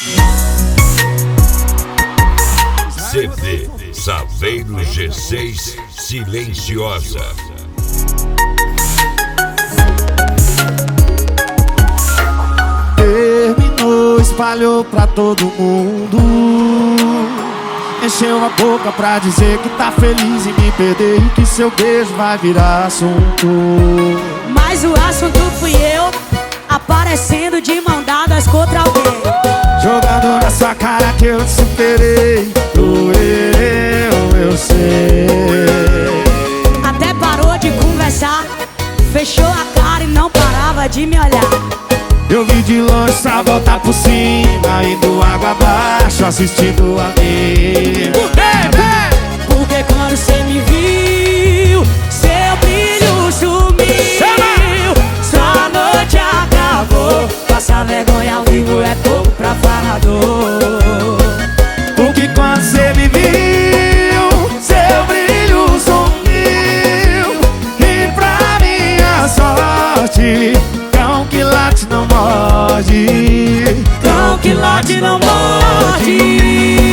CD Saveiro G6 Silenciosa. Terminou, espalhou pra todo mundo. Encheu a boca pra dizer que tá feliz em me perder e que seu beijo vai virar assunto. Mas o assunto fui eu, aparecendo de mão dadas contra alguém, jogando na sua cara que eu te superei. Doeu, eu sei. até parou de conversar, fechou a cara e não parava de me olhar. Eu vi de longe só voltar por cima, indo água abaixo, assistindo a mim. Porque quando cê me viu, seu brilho sumiu. Sua noite acabou, passar vergonha ao vivo é pouco pra falador. Porque quando cê me viu, seu brilho sumiu. E pra minha sorte, cão que late não morde. Cão que late não morde.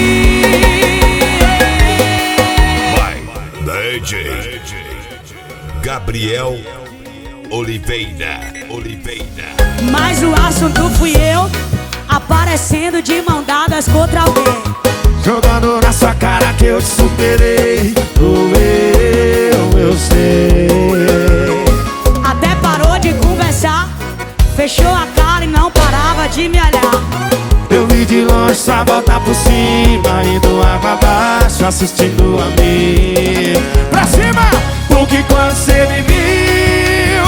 DJ Gabriel Oliveira. Mas o assunto fui eu, aparecendo de mão dadas contra alguém, jogando na sua cara que eu te superei. Doeu, eu sei. até parou de conversar, fechou a cara e não parava de me olhar. Eu vi de longe só voltar por cima, indo água abaixo, assistindo a mim. Pra cima! Porque quando cê me viu,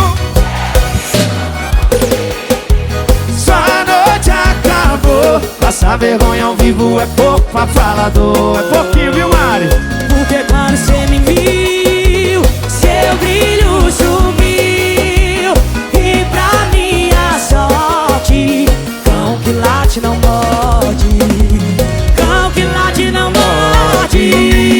sua noite acabou. Passar vergonha ao vivo é pouco pra falador. É pouquinho, viu, Mari? Porque quando cê me viu, seu brilho sumiu. E pra minha sorte, cão que late não morde. Cão que late não morde.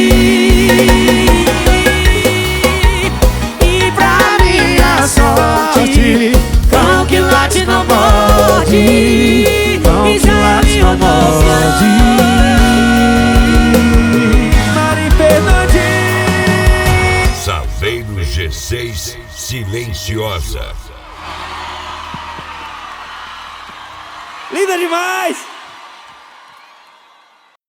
E pra minha sorte, cão que late não morde. Cão que late não morde. Mari Fernandes. Saveiro G6 Silenciosa. Linda demais!